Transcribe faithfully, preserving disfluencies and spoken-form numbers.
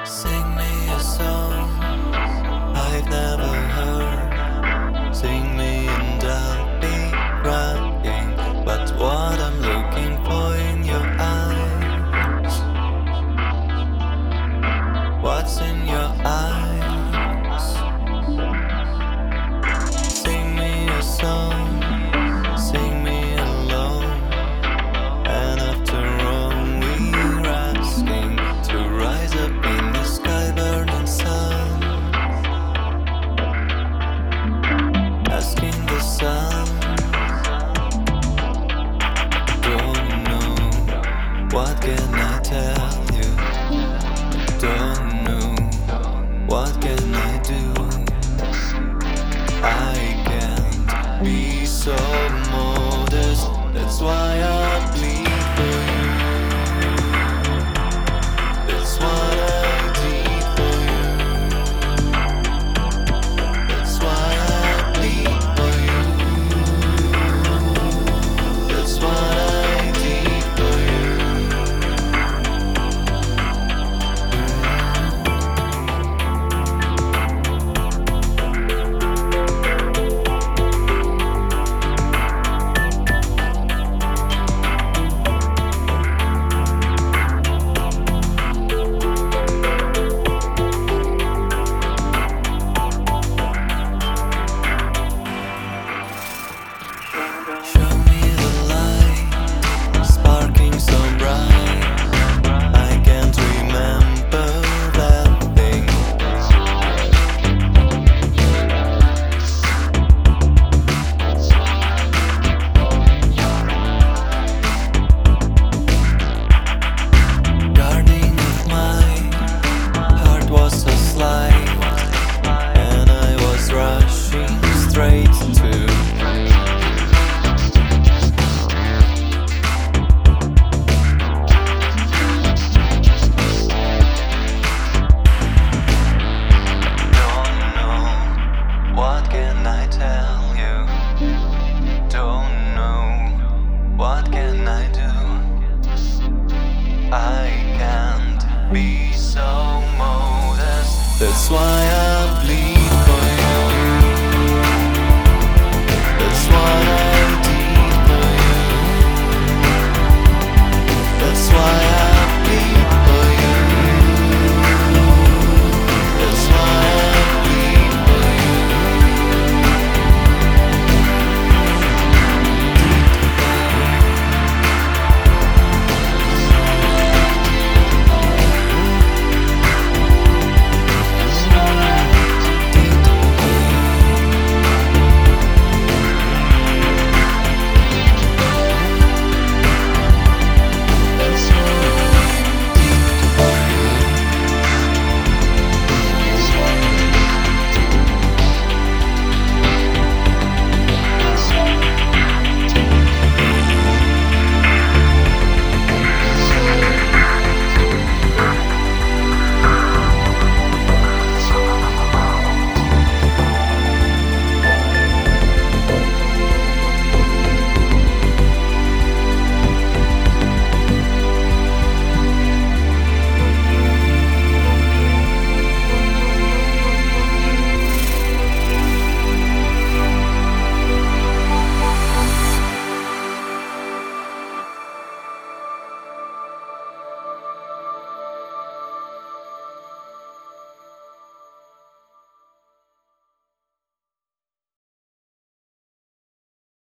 Sing me a song I've never heard. Sing me and I'll be crying. But what I'm looking for in your eyes, what's in your eyes? Sing me a song, sing me alone. And after all we're asking to rise up in the sky, burning sun, asking the sun. Don't know, what can I tell you? Don't know, what can I do? I can't be so modest, that's why I bleed for you. That's what I did for you. That's why I bleed for you. That's what I did for you. Show me the light, sparking so bright. I can't remember that thing. Guarding of my heart was so slight, and I was rushing straight to. What can I tell you? Don't know, what can I do? I can't be so modest, that's why